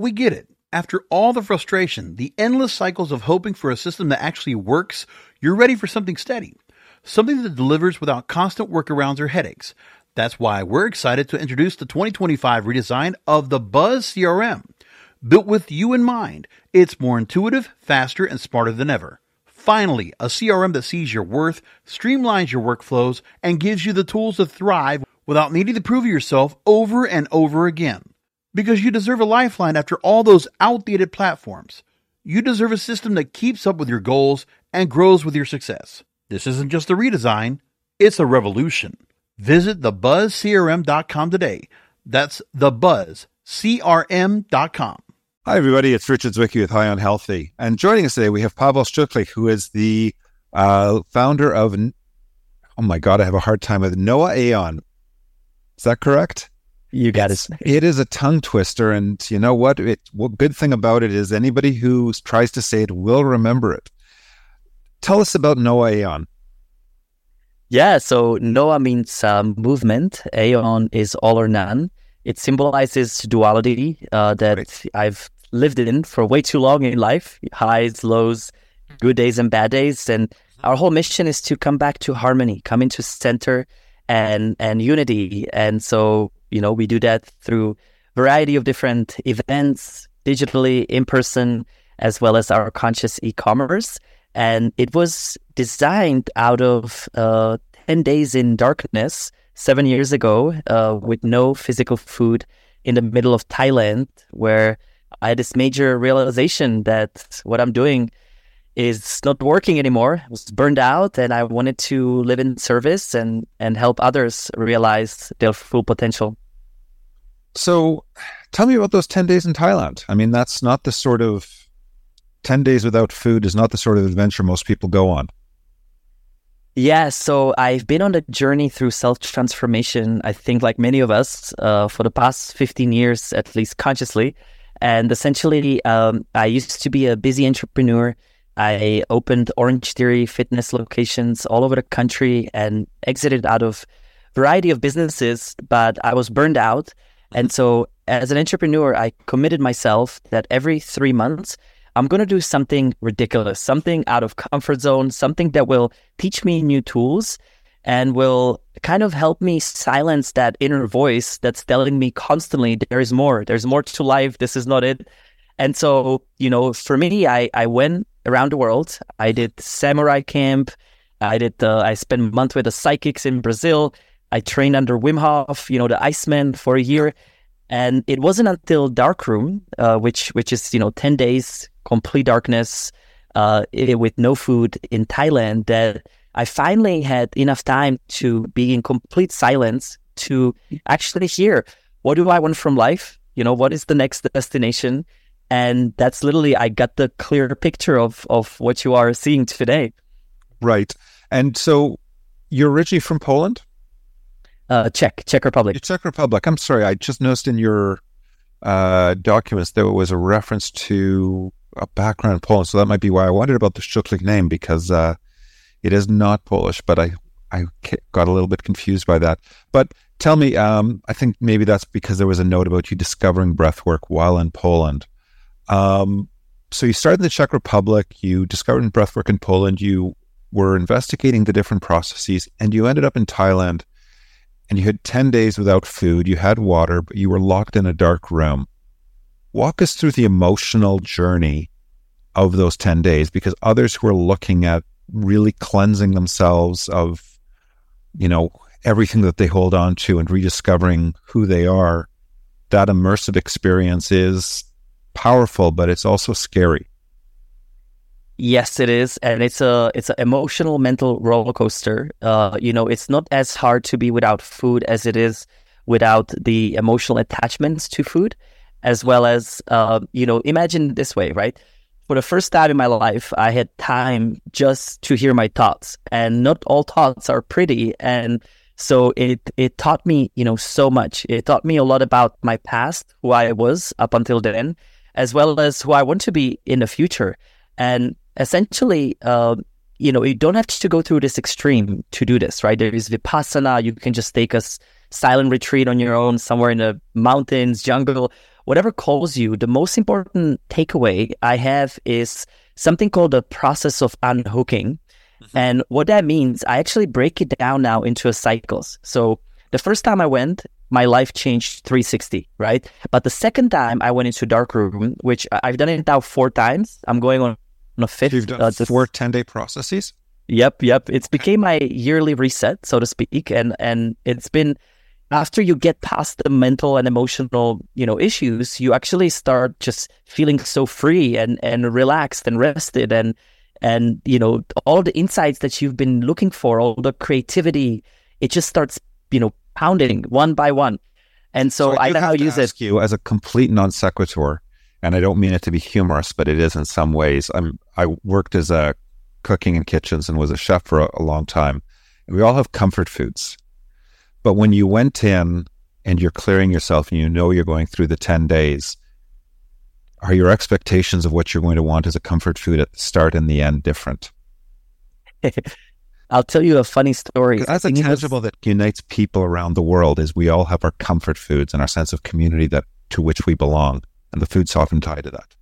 We get it. After all the frustration, the endless cycles of hoping for a system that actually works, you're ready for something steady. Something that delivers without constant workarounds or headaches. That's why we're excited to introduce the 2025 redesign of the Buzz CRM. Built with you in mind, it's more intuitive, faster, and smarter than ever. Finally, a CRM that sees your worth, streamlines your workflows, and gives you the tools to thrive without needing to prove yourself over and over again. Because you deserve a lifeline after all those outdated platforms. You deserve a system that keeps up with your goals and grows with your success. This isn't just a redesign, it's a revolution. Visit thebuzzcrm.com today. That's thebuzzcrm.com. Hi, everybody. It's Richard Zwicky with High on Healthy. And joining us today, we have Pavel Shtuklik, who is the founder of, oh my God, I have a hard time with Noah Aeon. Is that correct? You got it. It is a tongue twister, and you know what? Good thing about it is anybody who tries to say it will remember it. Tell us about Noah Aeon. Yeah, so Noah means movement. Aeon is all or none. It symbolizes duality that I've lived in for way too long in life. Highs, lows, good days and bad days. And our whole mission is to come back to harmony, come into center and unity. And so, we do that through a variety of different events, digitally, in person, as well as our conscious e-commerce. And it was designed out of 10 days in darkness 7 years ago with no physical food in the middle of Thailand, where I had this major realization that what I'm doing is not working anymore. I was burned out, and I wanted to live in service and help others realize their full potential. So tell me about those 10 days in Thailand. I mean, that's not the sort of 10 days without food is not the sort of adventure most people go on. Yeah, so I've been on a journey through self-transformation, I think like many of us, for the past 15 years, at least consciously. And essentially, I used to be a busy entrepreneur. I opened Orange Theory fitness locations all over the country and exited out of a variety of businesses, but I was burned out. And so as an entrepreneur, I committed myself that every 3 months, I'm going to do something ridiculous, something out of comfort zone, something that will teach me new tools and will kind of help me silence that inner voice that's telling me constantly, there's more to life. This is not it. And so, for me, I went around the world. I did samurai camp. I spent a month with the psychics in Brazil. I trained under Wim Hof, the Iceman, for a year. And it wasn't until Darkroom, which is, 10 days, complete darkness, with no food in Thailand, that I finally had enough time to be in complete silence to actually hear, what do I want from life? What is the next destination? And that's literally, I got the clear picture of what you are seeing today. Right. And so you're originally from Poland? Czech Republic. Czech Republic. I'm sorry. I just noticed in your documents there was a reference to a background in Poland. So that might be why I wondered about the Shtuklik name, because it is not Polish, but I got a little bit confused by that. But tell me, I think maybe that's because there was a note about you discovering breathwork while in Poland. So you started in the Czech Republic, you discovered breathwork in Poland, you were investigating the different processes, and you ended up in Thailand. And you had 10 days without food, you had water, but you were locked in a dark room. Walk us through the emotional journey of those 10 days, because others who are looking at really cleansing themselves of, everything that they hold on to and rediscovering who they are, that immersive experience is powerful, but it's also scary. Yes, it is. And it's an emotional, mental roller coaster. It's not as hard to be without food as it is without the emotional attachments to food, as well as, imagine this way, right? For the first time in my life, I had time just to hear my thoughts, and not all thoughts are pretty. And so it taught me, so much. It taught me a lot about my past, who I was up until then, as well as who I want to be in the future. And essentially, you don't have to go through this extreme to do this, right? There is Vipassana. You can just take a silent retreat on your own somewhere in the mountains, jungle, whatever calls you, the most important takeaway I have is something called the process of unhooking. And what that means, I actually break it down now into cycles. So the first time I went, my life changed 360, right? But the second time I went into darkroom, which I've done it now 4 times. I'm going on a 5th. You've done 4 10-day processes? Yep. It's became my yearly reset, so to speak. And it's been, after you get past the mental and emotional, issues, you actually start just feeling so free and relaxed and rested and all the insights that you've been looking for, all the creativity, it just starts, pounding one by one. And so I now use it. You as a complete non sequitur, and I don't mean it to be humorous, but it is in some ways. I worked as a cooking in kitchens and was a chef for a long time. And we all have comfort foods. But when you went in and you're clearing yourself and you're going through the 10 days, are your expectations of what you're going to want as a comfort food at the start and the end different? I'll tell you a funny story. That's a tangible that unites people around the world is we all have our comfort foods and our sense of community to which we belong. And the food's often tied to that.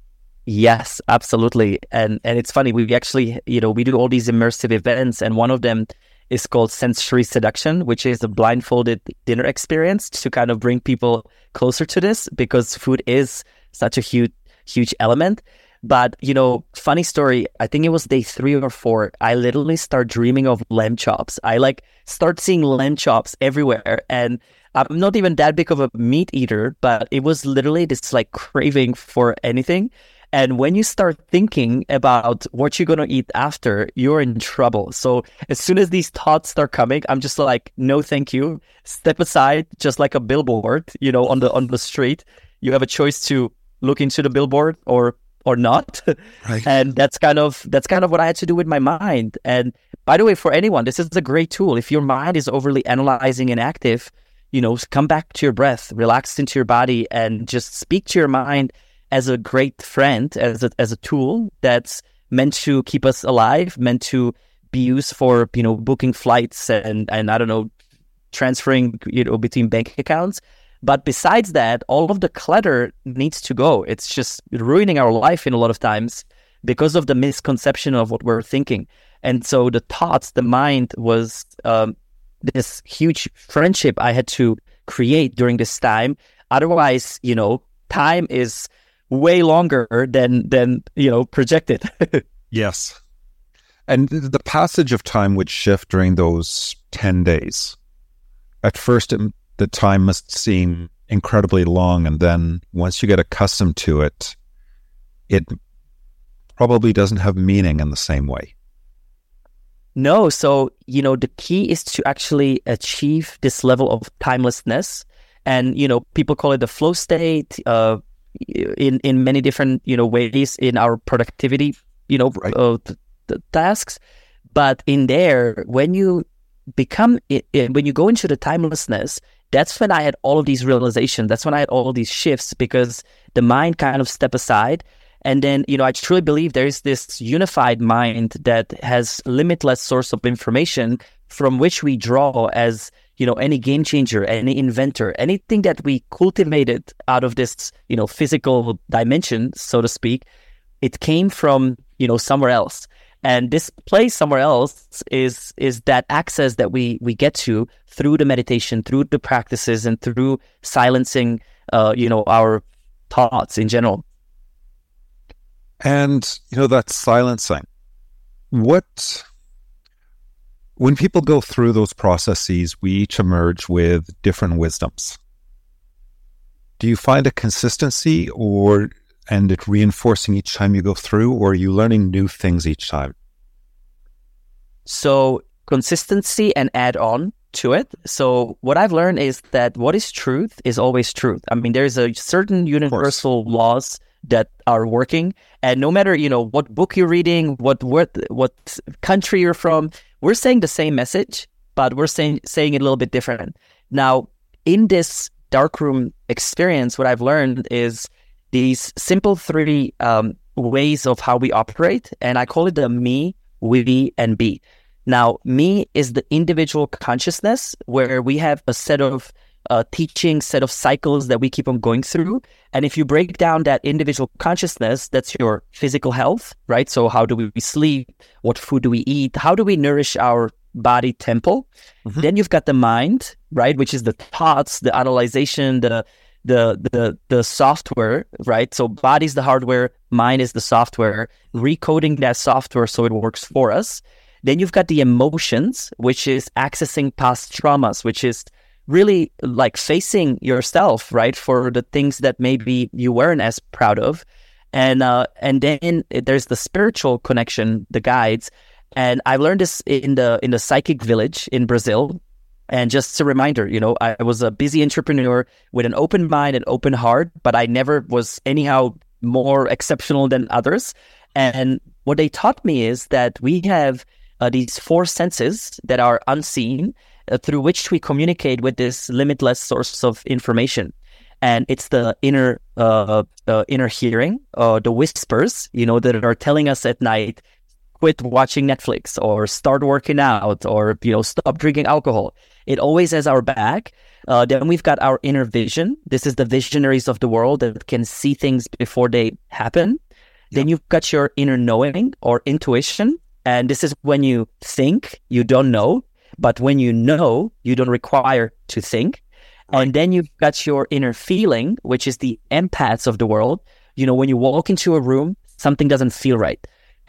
Yes, absolutely. And it's funny, we actually, we do all these immersive events, and one of them is called Sensory Seduction, which is a blindfolded dinner experience to kind of bring people closer to this, because food is such a huge element. But, funny story, I think it was day 3 or 4, I literally start dreaming of lamb chops. I start seeing lamb chops everywhere. And I'm not even that big of a meat eater, but it was literally this craving for anything. And when you start thinking about what you're going to eat after, you're in trouble. So as soon as these thoughts start coming, I'm just like, no, thank you. Step aside, just like a billboard, on the street. You have a choice to look into the billboard or not. Right. And that's kind of what I had to do with my mind. And by the way, for anyone, this is a great tool. If your mind is overly analyzing and active, come back to your breath, relax into your body, and just speak to your mind as a great friend, as a tool that's meant to keep us alive, meant to be used for, booking flights and I don't know, transferring, between bank accounts. But besides that, all of the clutter needs to go. It's just ruining our life in a lot of times because of the misconception of what we're thinking. And so the thoughts, the mind was this huge friendship I had to create during this time. Otherwise, time is way longer than projected. Yes. And the passage of time would shift during those 10 days. At first, the time must seem incredibly long, and then once you get accustomed to it, it probably doesn't have meaning in the same way. No, so, the key is to actually achieve this level of timelessness. And, people call it the flow state, in many different, ways in our productivity, right. The tasks. But in there, when you when you go into the timelessness, that's when I had all of these realizations. That's when I had all of these shifts, because the mind kind of step aside. And then, I truly believe there is this unified mind that has limitless source of information from which we draw as, any game changer, any inventor, anything that we cultivated out of this, physical dimension, so to speak, it came from, somewhere else. And this place somewhere else is that access that we get to through the meditation, through the practices, and through silencing, our thoughts in general. And, that silencing, when people go through those processes, we each emerge with different wisdoms. Do you find a consistency and it reinforcing each time you go through, or are you learning new things each time? So consistency and add on to it. So what I've learned is that what is truth is always truth. I mean, there's a certain universal laws that are working, and no matter, what book you're reading, what country you're from, we're saying the same message, but we're saying it a little bit different. Now, in this darkroom experience, what I've learned is these simple 3 ways of how we operate, and I call it the me, we, and be. Now, me is the individual consciousness, where we have a set of teaching set of cycles that we keep on going through. And if you break down that individual consciousness, that's your physical health, right? So how do we sleep? What food do we eat? How do we nourish our body temple? Mm-hmm. Then you've got the mind, right? Which is the thoughts, the analyzation, the software, right? So body's the hardware, mind is the software, recoding that software so it works for us. Then you've got the emotions, which is accessing past traumas, which is really like facing yourself, right? For the things that maybe you weren't as proud of. And then there's the spiritual connection, the guides. And I learned this in the psychic village in Brazil. And just a reminder, I was a busy entrepreneur with an open mind and open heart, but I never was anyhow more exceptional than others. And what they taught me is that we have these 4 senses that are unseen through which we communicate with this limitless source of information. And it's the inner hearing, the whispers, that are telling us at night, quit watching Netflix or start working out or, stop drinking alcohol. It always has our back. Then we've got our inner vision. This is the visionaries of the world that can see things before they happen. Then you've got your inner knowing or intuition. And this is when you think, you don't know. But when you know, you don't require to think. And then you've got your inner feeling, which is the empaths of the world. When you walk into a room, something doesn't feel right.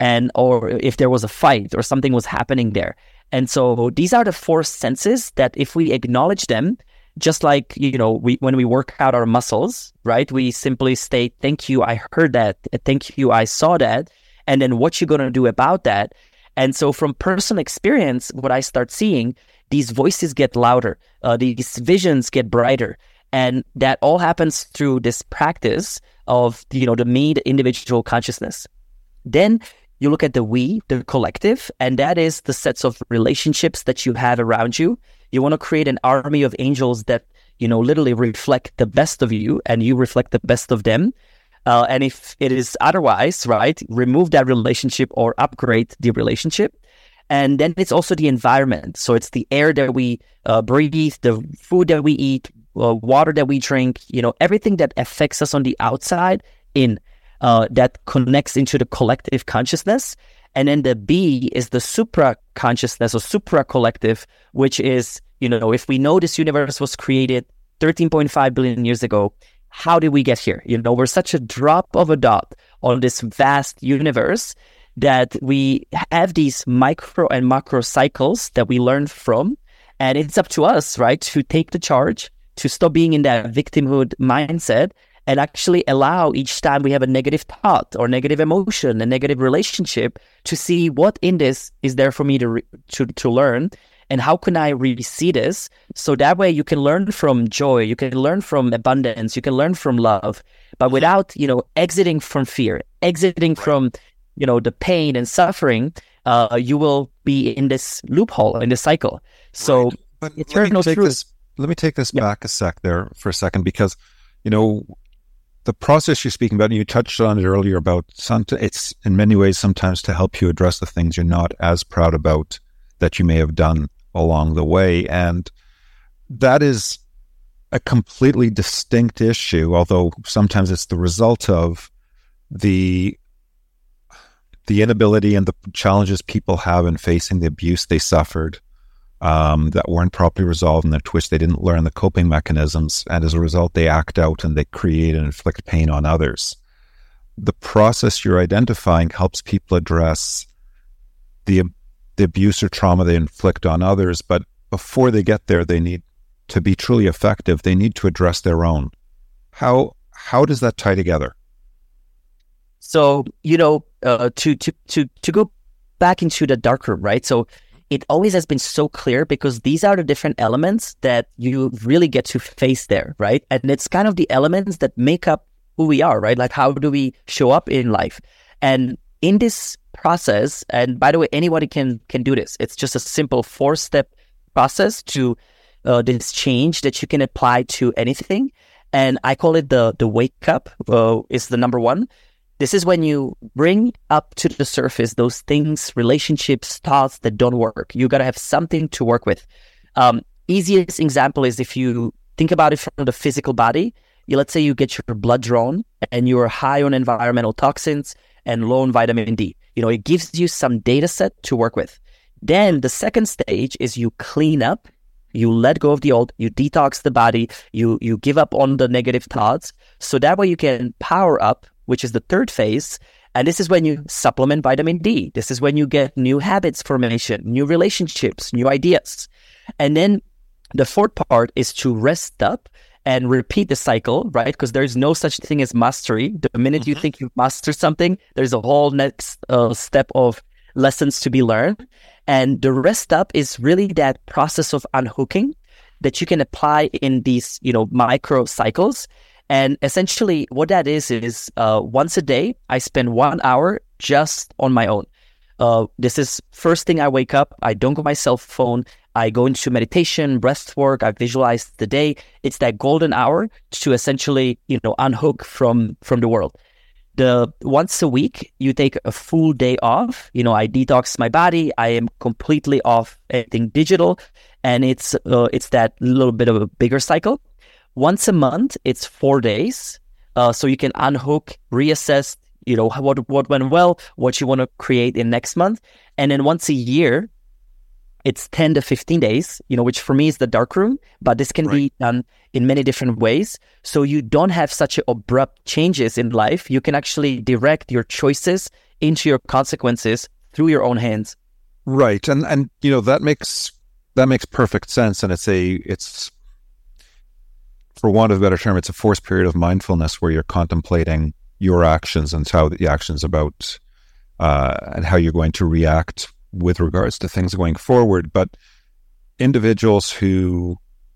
Or if there was a fight or something was happening there. And so these are the 4 senses that if we acknowledge them, just like, when we work out our muscles, right? We simply state, thank you, I heard that. Thank you, I saw that. And then what you're going to do about that. And so from personal experience, what I start seeing, these voices get louder, these visions get brighter. And that all happens through this practice of, the me, the individual consciousness. Then you look at the we, the collective, and that is the sets of relationships that you have around you. You want to create an army of angels that, literally reflect the best of you and you reflect the best of them. And if it is otherwise, right, remove that relationship or upgrade the relationship. And then it's also the environment. So it's the air that we breathe, the food that we eat, water that we drink, everything that affects us on the outside in that connects into the collective consciousness. And then the B is the supra consciousness or supra collective, which is, if we know this universe was created 13.5 billion years ago, how did we get here? We're such a drop of a dot on this vast universe that we have these micro and macro cycles that we learn from. And it's up to us, right, to take the charge, to stop being in that victimhood mindset and actually allow each time we have a negative thought or negative emotion, a negative relationship, to see what in this is there for me to learn. And how can I really see this? So that way you can learn from joy, you can learn from abundance, you can learn from love, but without, exiting from fear, exiting from, the pain and suffering, you will be in this loophole, in this cycle. So right. But let me take this back a sec there for a second, because, the process you're speaking about, and you touched on it earlier about it's in many ways sometimes to help you address the things you're not as proud about that you may have done along the way. And that is a completely distinct issue, although sometimes it's the result of the inability and the challenges people have in facing the abuse they suffered that weren't properly resolved, and to which they didn't learn the coping mechanisms. And as a result, they act out and they create and inflict pain on others. The process you're identifying helps people address the abuse or trauma they inflict on others. But before they get there, they need to be truly effective. They need to address their own. How does that tie together? So, to go back into the dark room, right? So it always has been so clear because these are the different elements that you really get to face there, right? And it's kind of the elements that make up who we are, right? Like, how do we show up in life? And in this process, and by the way, anybody can do this. It's just a simple 4-step process to this change that you can apply to anything. And I call it the wake up is the number 1. This is when you bring up to the surface those things, relationships, thoughts that don't work. You got to have something to work with. Easiest example is if you think about it from the physical body. Let's say you get your blood drawn and you're high on environmental toxins and low on vitamin D. It gives you some data set to work with. Then the second stage is you clean up, you let go of the old, you detox the body, you give up on the negative thoughts. So that way you can power up, which is the third phase. And this is when you supplement vitamin D. This is when you get new habits formation, new relationships, new ideas. And then the fourth part is to rest up and repeat the cycle, right? Because there's no such thing as mastery. The minute you think you've mastered something, there's a whole next step of lessons to be learned. And the rest up is really that process of unhooking that you can apply in these, micro cycles. And essentially what that is once a day, I spend 1 hour just on my own. This is first thing I wake up. I don't go my cell phone. I go into meditation, breath work. I visualize the day. It's that golden hour to essentially, unhook from the world. Once a week, you take a full day off. I detox my body. I am completely off anything digital, and it's that little bit of a bigger cycle. Once a month, it's 4 days, so you can unhook, reassess. What went well, what you want to create in next month, and then once a year, it's 10 to 15 days. Which for me is the dark room, but this can be done in many different ways. So you don't have such abrupt changes in life. You can actually direct your choices into your consequences through your own hands. Right, and that makes perfect sense, and it's for want of a better term, it's a forced period of mindfulness where you're contemplating your actions and how the actions about and how you're going to react with regards to things going forward. But individuals who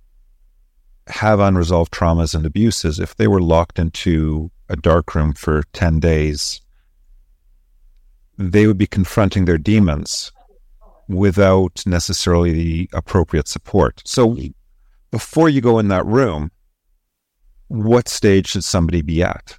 have unresolved traumas and abuses, if they were locked into a dark room for 10 days, they would be confronting their demons without necessarily the appropriate support. So before you go in that room, what stage should somebody be at?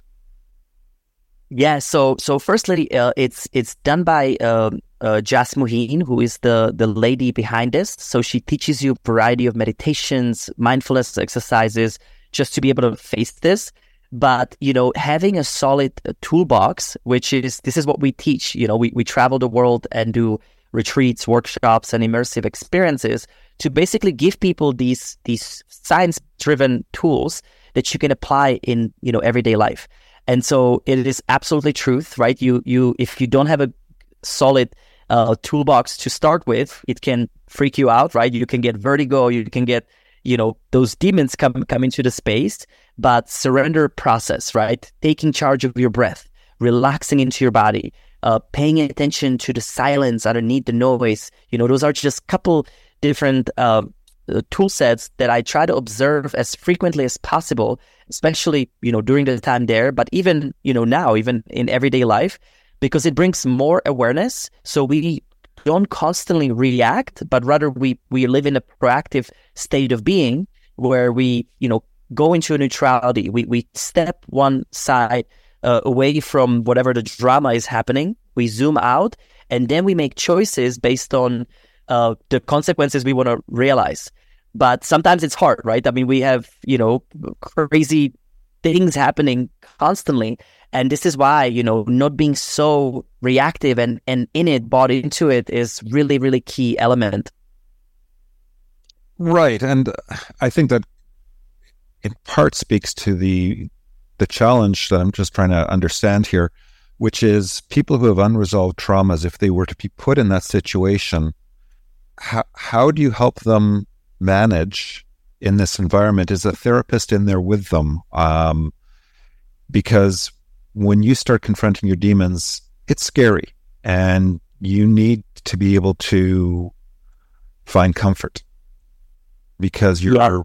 Yeah, so firstly, it's done by Jas Muheen, who is the lady behind this. So she teaches you a variety of meditations, mindfulness exercises, just to be able to face this. But having a solid toolbox, this is what we teach. We travel the world and do retreats, workshops, and immersive experiences to basically give people these science-driven tools that you can apply in everyday life. And so it is absolutely truth, right? You if you don't have a solid toolbox to start with, it can freak you out, right? You can get vertigo, you can get those demons come into the space. But surrender process, right? Taking charge of your breath, relaxing into your body, paying attention to the silence underneath the noise. Those are just a couple different tool sets that I try to observe as frequently as possible, especially, during the time there, but even, now, even in everyday life, because it brings more awareness. So we don't constantly react, but rather we live in a proactive state of being where we, go into a neutrality. We step one side away from whatever the drama is happening. We zoom out, and then we make choices based on the consequences we want to realize. But sometimes it's hard, right? I mean, we have, crazy things happening constantly. And this is why, not being so reactive and in it, bought into it is really, really key element. Right. And I think that in part speaks to the challenge that I'm just trying to understand here, which is people who have unresolved traumas, if they were to be put in that situation, how do you help them manage in this environment? Is a therapist in there with them? Because when you start confronting your demons, it's scary, and you need to be able to find comfort, because you're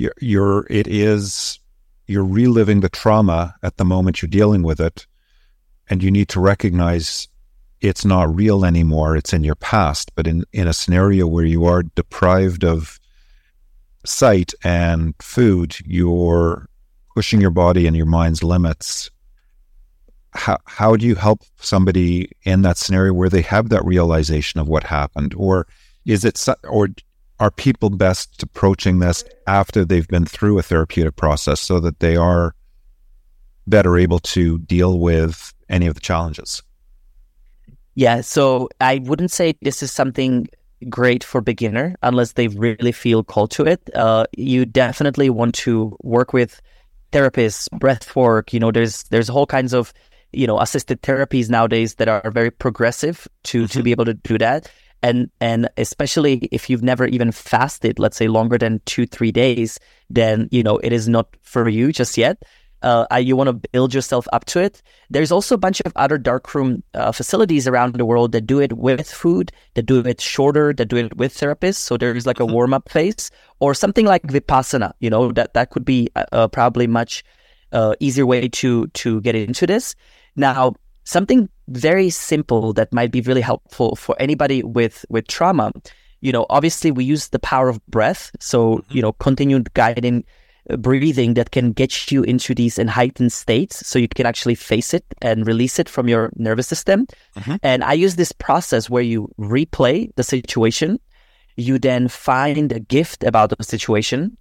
reliving the trauma at the moment you're dealing with it, and you need to recognize it's not real anymore. It's in your past. But in a scenario where you are deprived of sight and food, you're pushing your body and your mind's limits. How do you help somebody in that scenario where they have that realization of what happened? Or is it, or are people best approaching this after they've been through a therapeutic process so that they are better able to deal with any of the challenges? Yeah, so I wouldn't say this is something great for beginner unless they really feel called to it. You definitely want to work with therapists, breath work. There's whole kinds of assisted therapies nowadays that are very progressive to be able to do that. And especially if you've never even fasted, let's say longer than 2-3 days, then it is not for you just yet. You want to build yourself up to it. There's also a bunch of other darkroom facilities around the world that do it with food, that do it shorter, that do it with therapists. So there's like a warm-up phase, or something like Vipassana. That could be probably much easier way to get into this. Now, something very simple that might be really helpful for anybody with trauma. Obviously we use the power of breath. So continued guiding breathing that can get you into these heightened states so you can actually face it and release it from your nervous system. And I use this process where you replay the situation. You then find a gift about the situation,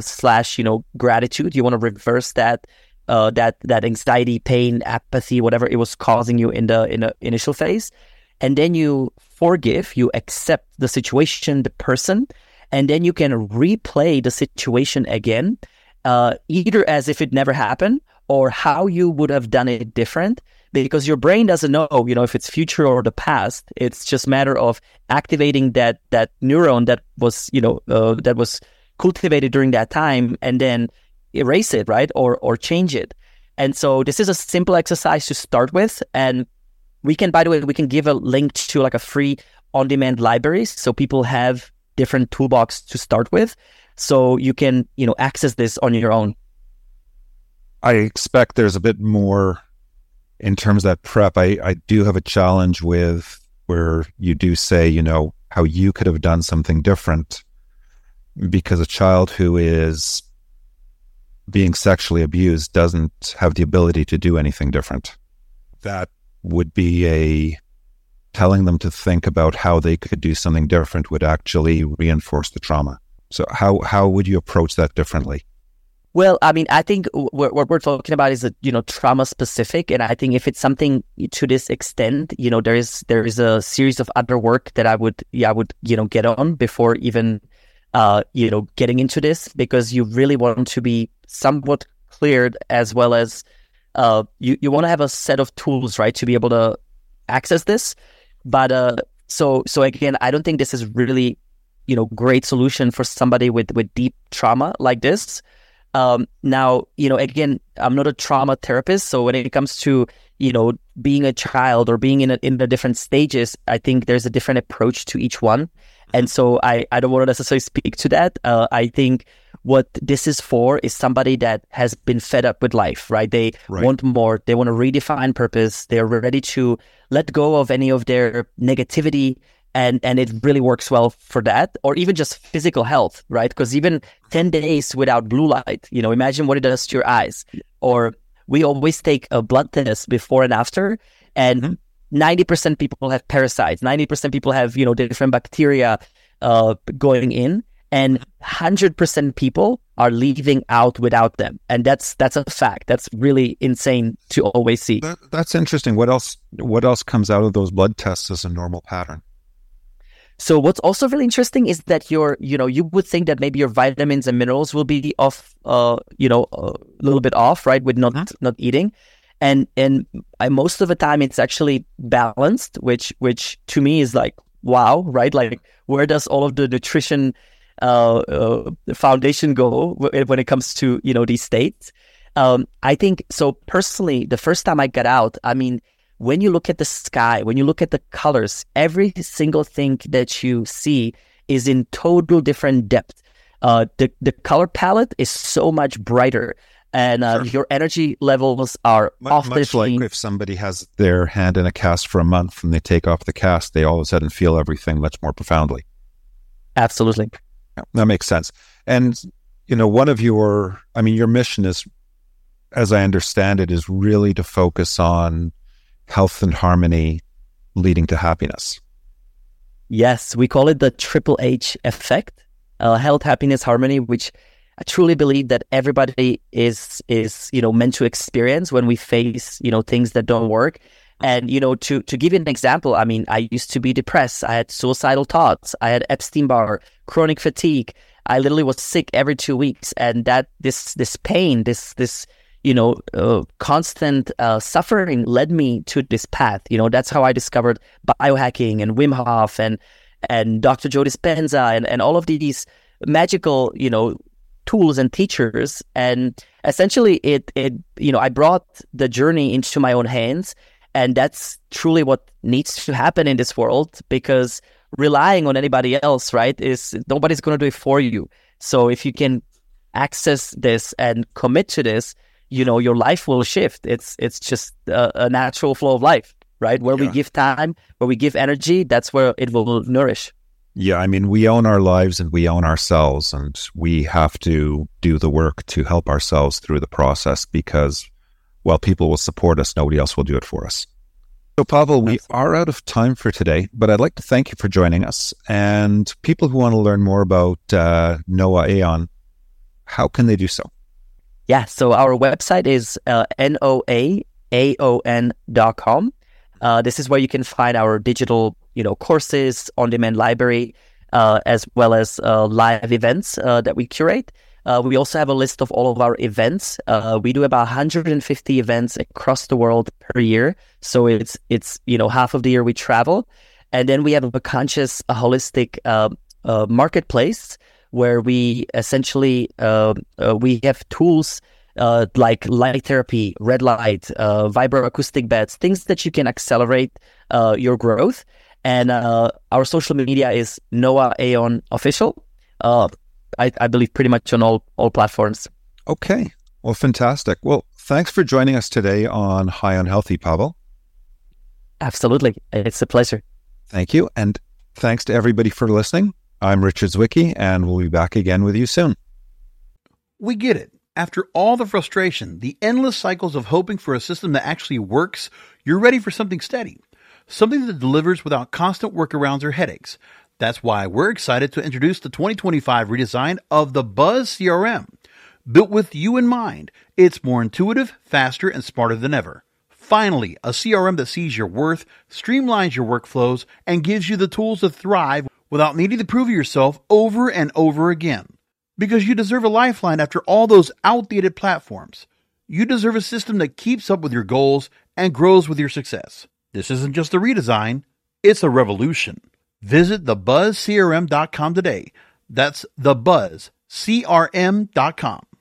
/ gratitude. You want to reverse that anxiety, pain, apathy, whatever it was causing you in the initial phase. And then you forgive, you accept the situation, the person, and then you can replay the situation again, either as if it never happened or how you would have done it different, because your brain doesn't know, if it's future or the past. It's just a matter of activating that neuron that was cultivated during that time, and then erase it, right? Or change it. And so this is a simple exercise to start with. And we can give a link to like a free on-demand library. So people have different toolbox to start with. So you can, access this on your own. I expect there's a bit more in terms of that prep. I do have a challenge with where you do say, how you could have done something different, because a child who is being sexually abused doesn't have the ability to do anything different. That would be telling them to think about how they could do something different would actually reinforce the trauma. So how would you approach that differently? Well, I mean, I think what we're talking about is trauma specific, and I think if it's something to this extent, there is a series of other work that I would get on before even getting into this, because you really want to be somewhat cleared, as well as you want to have a set of tools, right, to be able to access this. But so again, I don't think this is really great solution for somebody with deep trauma like this. Now, again, I'm not a trauma therapist, so when it comes to being a child or being in the different stages, I think there's a different approach to each one. And so I don't want to necessarily speak to that. I think what this is for is somebody that has been fed up with life, right? They want more. They want to redefine purpose. They're ready to let go of any of their negativity. And it really works well for that, or even just physical health, right? Because even 10 days without blue light, imagine what it does to your eyes. Or we always take a blood test before and after, and 90% people have parasites. 90% people have, different bacteria going in, and 100% people are leaving out without them. And that's a fact. That's really insane to always see. That's interesting. What else comes out of those blood tests as a normal pattern? So what's also really interesting is that you would think that maybe your vitamins and minerals will be off, a little bit off, right, with not eating. And most of the time it's actually balanced, which to me is like, wow, right? Like, where does all of the nutrition foundation go when it comes to, these states? I think, so personally, the first time I got out, I mean, when you look at the sky, when you look at the colors, every single thing that you see is in total different depth. The color palette is so much brighter, and your energy levels are off the chain. Like if somebody has their hand in a cast for a month and they take off the cast, they all of a sudden feel everything much more profoundly. Absolutely. Yeah, that makes sense. And, one of your mission is, as I understand it, is really to focus on health and harmony leading to happiness. Yes, we call it the Triple H effect. health, happiness, harmony, which I truly believe that everybody is meant to experience when we face, things that don't work. And, to give you an example, I mean, I used to be depressed. I had suicidal thoughts. I had Epstein-Barr, chronic fatigue. I literally was sick every 2 weeks. And that this pain, this constant suffering led me to this path. That's how I discovered biohacking and Wim Hof and Dr. Joe Dispenza and all of these magical, tools and teachers. And essentially I brought the journey into my own hands. And that's truly what needs to happen in this world, because relying on anybody else, right, is nobody's going to do it for you. So if you can access this and commit to this, your life will shift. It's just a natural flow of life, right? Where we give time, where we give energy, that's where it will nourish. Yeah, I mean, we own our lives and we own ourselves, and we have to do the work to help ourselves through the process, because while people will support us, nobody else will do it for us. So, Pavel, we are out of time for today, but I'd like to thank you for joining us. And people who want to learn more about Noah Aeon, how can they do so? Yeah, so our website is noaaon.com. This is where you can find our digital, courses, on-demand library, as well as live events that we curate. We also have a list of all of our events. We do about 150 events across the world per year. So it's half of the year we travel. And then we have a conscious, holistic marketplace where we essentially we have tools like light therapy, red light, vibroacoustic beds, things that you can accelerate your growth. And our social media is Noah Aeon Official. I believe pretty much on all platforms. Okay. Well, fantastic. Well, thanks for joining us today on High on Healthy, Pavel. Absolutely. It's a pleasure. Thank you. And thanks to everybody for listening. I'm Richard Zwicky, and we'll be back again with you soon. We get it. After all the frustration, the endless cycles of hoping for a system that actually works, you're ready for something steady. Something that delivers without constant workarounds or headaches. That's why we're excited to introduce the 2025 redesign of the Buzz CRM. Built with you in mind, it's more intuitive, faster, and smarter than ever. Finally, a CRM that sees your worth, streamlines your workflows, and gives you the tools to thrive without needing to prove yourself over and over again. Because you deserve a lifeline after all those outdated platforms. You deserve a system that keeps up with your goals and grows with your success. This isn't just a redesign, it's a revolution. Visit thebuzzcrm.com today. That's thebuzzcrm.com.